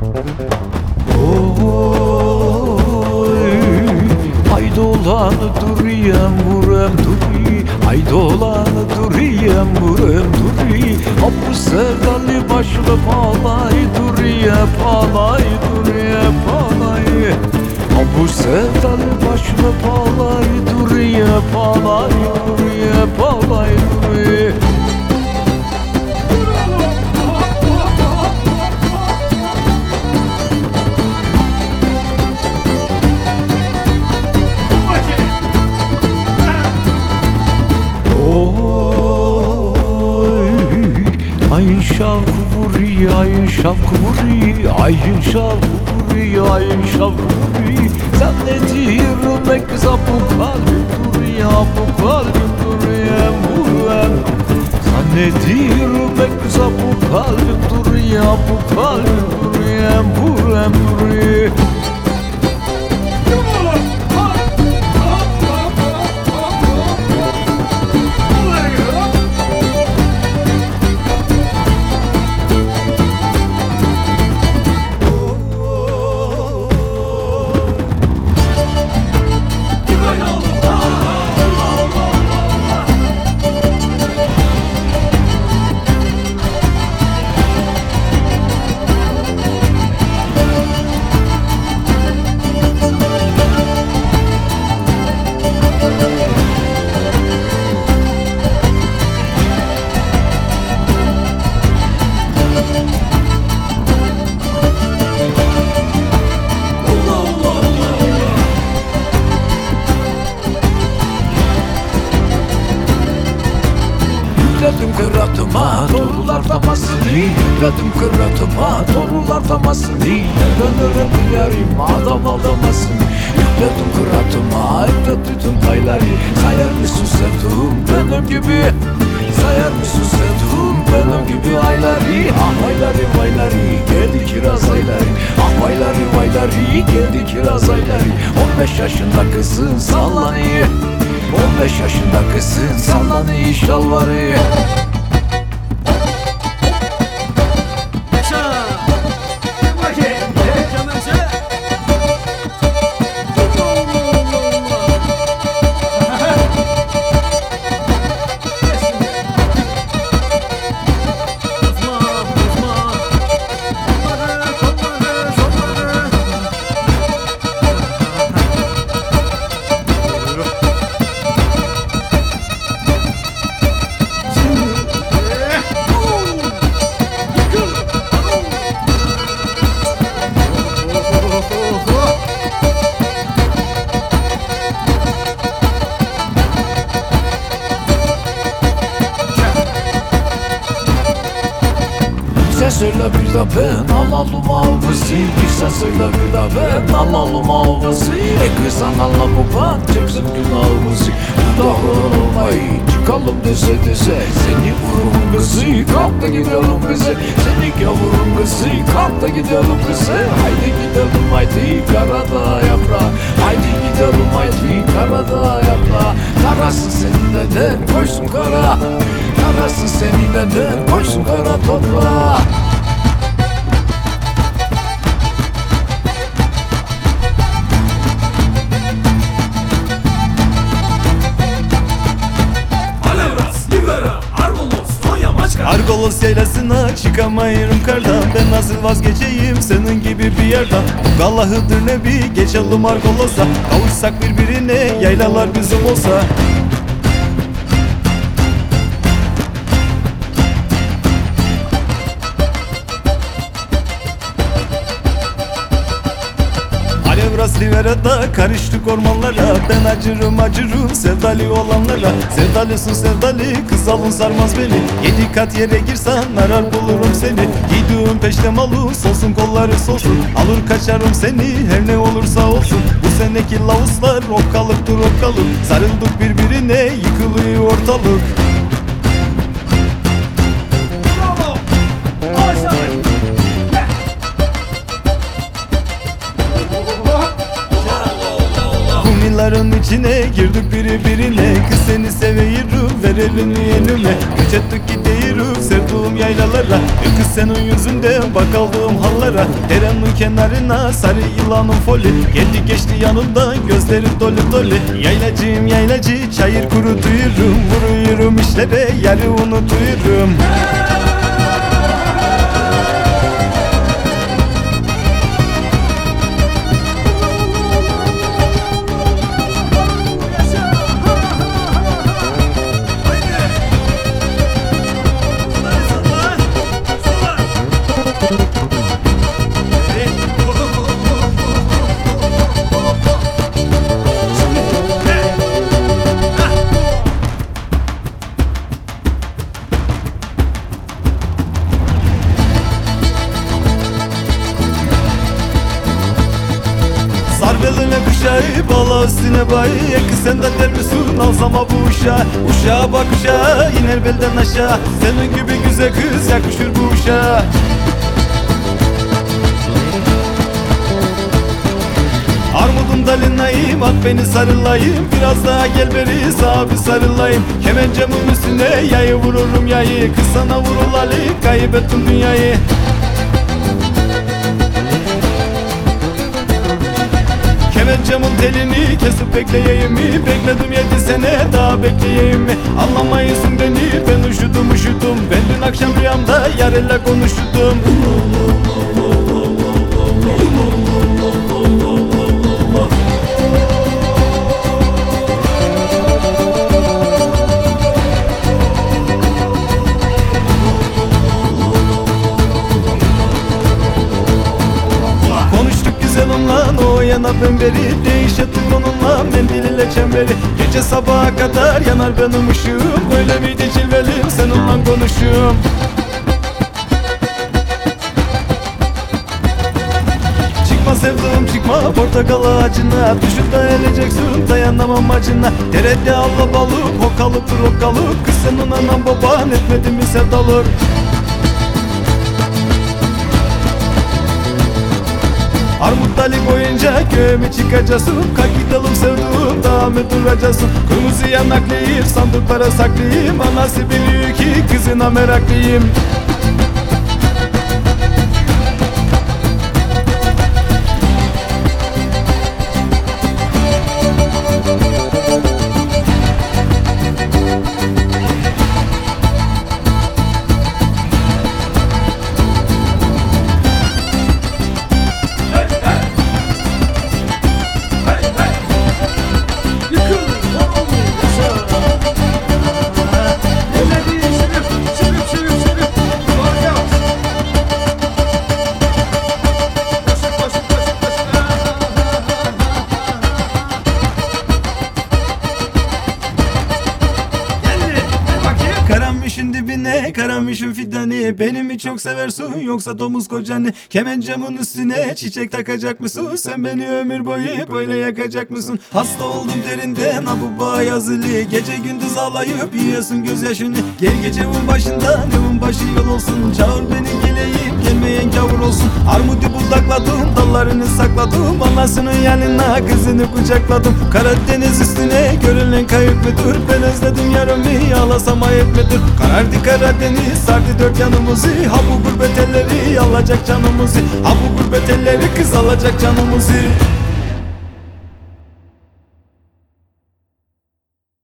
Haydi olanı duruyam vurem duri, haydi olanı duruyam vurem duri. Bu sevdalı başlı palay duriye palay duriye palay. Bu sevdalı başlı palay duriye palay duriye palay duriye. Ayın şavku vuruyor, ayın şavku vuruyor, ayın şavku vuruyor, ayın şavku vuruyor. Zannediyorum ben kıza bu kalbim duruyor, bu kalbim duruyor, vuruyor. Zannediyorum ben kıza bu kalbim duruyor, bu kalbim duruyor, vuruyor, duruyor. Yükledim kıratıma doğrular damasını, yükledim kıratıma doğrular damasını. Dönürüm yarim adam aldamasın. Yükledim kıratıma yükledim payları. Sayar mısın sevduğum benim gibi, sayar mısın sevduğum benim gibi ayları. Ah ayları ayları geldi kiraz ayları, ah ayları ayları geldi kiraz ayları. 15 yaşında kızın sallanıyor, 15 yaşında kızın sallanıyor şalvarı. Sen söyle bir de ben alalım avgısı, sen söyle bir de ben alalım avgısı. Kız analla baban çeksin günahımızı. Dudağın olmayı çıkalım dese dese. Seni vururum kızı kalk da gidelim bize. Seni yavurum kızı kalk da gidelim bize. Haydi gidelim haydi Karadağ yaprağı, haydi gidelim haydi Karadağ yaprağı. Karasın senin neden koysun kara, karasın senin neden koysun kara toprağa. Argolos yaylasına çıkamayırım kardan. Ben nasıl vazgeçeyim senin gibi bir yerden. Allah'ıdır nebi geçelim Argolos'a. Kavuşsak birbirine yaylalar bizim olsa. Alevras Rivera'da karıştık ormanlara. Ben acırım acırım sevdali olanlara. Sevdalisin sevdali kız alın sarmaz beni. 7 kat yere girsen arar bulurum seni. Giydiğim peştemalım solsun kolları solsun. Alır kaçarım seni her ne olursa olsun. Bu seneki lavuslar okkalıktır okkalık. Sarıldık birbirine yıkılıyor ortalık. Kumiların içine girdik birbirine. Kız seni seviyorum ver elini yenime. Göç ettik gidiyoruz sevduğum yaylalara. Kız senin yüzünden bak aldığım hallara. Derenin kenarına sarı yılanın foli. Geldi geçti yanımdan gözleri dolu dolu. Yaylacıyım yaylacı çayır kurutuyorum. Vuruyorum işlere yarı unutuyorum. Sar beline kuşağı, bağla üstüne bayı. Kız sen de der misin alsama bu uşağı. Uşağa bak uşağa, iner belden aşağı. Senin gibi güzel kız yakışır bu uşağa. Armudum dalinayım, at beni sarılayım. Biraz daha gel beri sağa bir sarılayım. Kemencemin üstüne yayı vururum yayı. Kız sana vurulalı, kaybettim dünyayı. Kemencemin telini kesip bekleyeyim mi? Bekledim 7 sene daha bekleyeyim mi? Anlamayısın beni ben üşüdüm. Ben dün akşam rüyamda yarıyla konuştum. Konuştuk güzel onunla o yana ben beri. Değişettik onunla mendil ile çemberi. Gece sabaha kadar yanar benim ışığım. Böyle miydi cilvelim sen onunla konuşum. Çıkma sevduğum çıkma portakal ağacına. Düşüp de eleceksin dayanamam acına. Derede alla balık hokalıktır hokalık. Kız senin anan baban etmedi mi sevdalık. Armut dali boyunca göğe mi çıkacaksın? Kalk gidelim sevduğum daha mı duracaksın? Kırmızı yanaklıyım sandıklara saklayayım. Anası biliyor ki kızına meraklıyım. Karanmışın dibine, karanmışın fidanı. Beni mi çok seversin yoksa domuz kocanı? Kemencemin üstüne çiçek takacak mısın? Sen beni ömür boyu böyle yakacak mısın? Hasta oldum derinden ha bu bağ yazılı. Gece gündüz ağlayıp yiyorsun gözyaşını. Gel gecemin başında evin başı yol olsun. Çağır beni geleyim gelmeyen gavur olsun. Armudu budakladım dallarını sakladım. Anasının yanına kızını kucakladım. Karadeniz üstüne görülen kayıp müdür? Ben özledim yarımı ağlasam ayıp müdür? Karardı Karadeniz sardı dört yanımızı. Ha bu gurbet elleri alacak canımızı. Ha bu gurbet elleri kız alacak canımızı.